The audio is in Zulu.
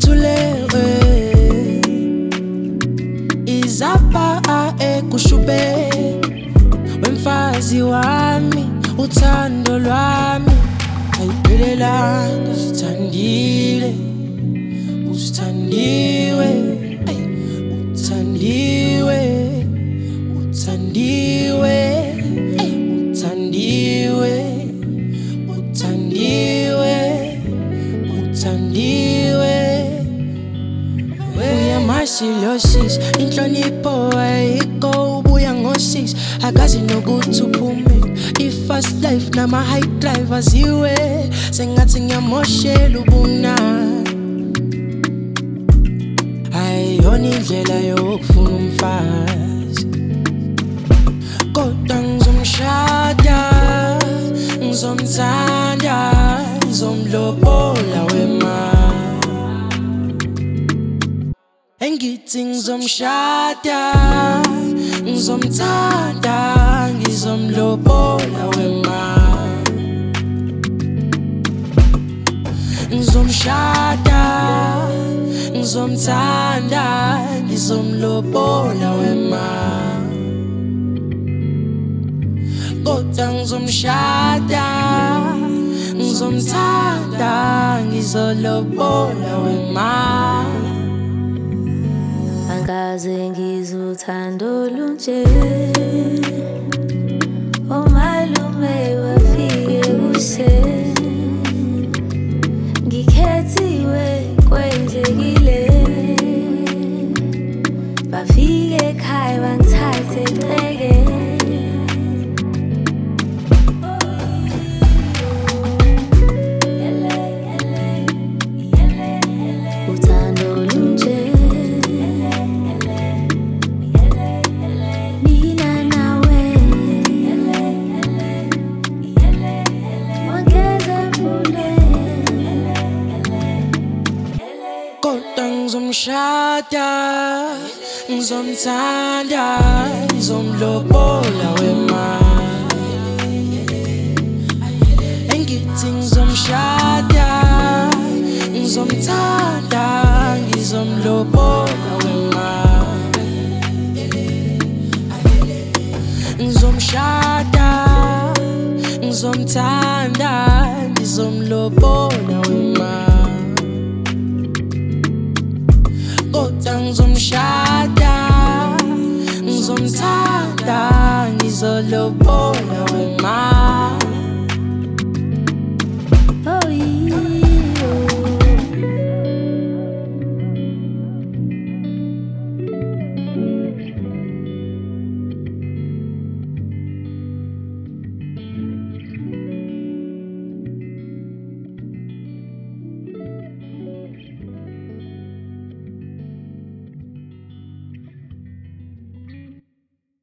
ngithuleke izapha ekushube wemfazi wami uthando lwami ayiphelelanga usithandile usithandiwe uthandiwe uthandiwe uthandiwe uthandiwe uthandiwe uyamashilosisi inhlonipho ayikho ubuya ngosisi akazi nokuthi uphume i-fast life nama-high drive aziwe sengathi ngiyamoshela ubunani ayiyona indlela yokufuna umfazi kodwa ngizomshada ngizomthanda ngizomlobola wemali engithi ngizomshada ngizomthanda ngizomlobola wemali ngizomshada ngizomthanda ngizomlobola wemali kodwa ngizomshada ngizomthanda ngizolobola wemali angikaze ngizothanda olunje omalume wafike kuse ngikhethiwe kwenzekile bafike ekhaya bangithathe eceke ngizomshada ngizomthanda ngizomlobola wemali engithi ngizomshada ngizomthanda ngizomlobola wemali ngizomshada ngizomthanda ngizomlobola wemali kodwa ngizomshada ngizomthanda ngizolobola wemali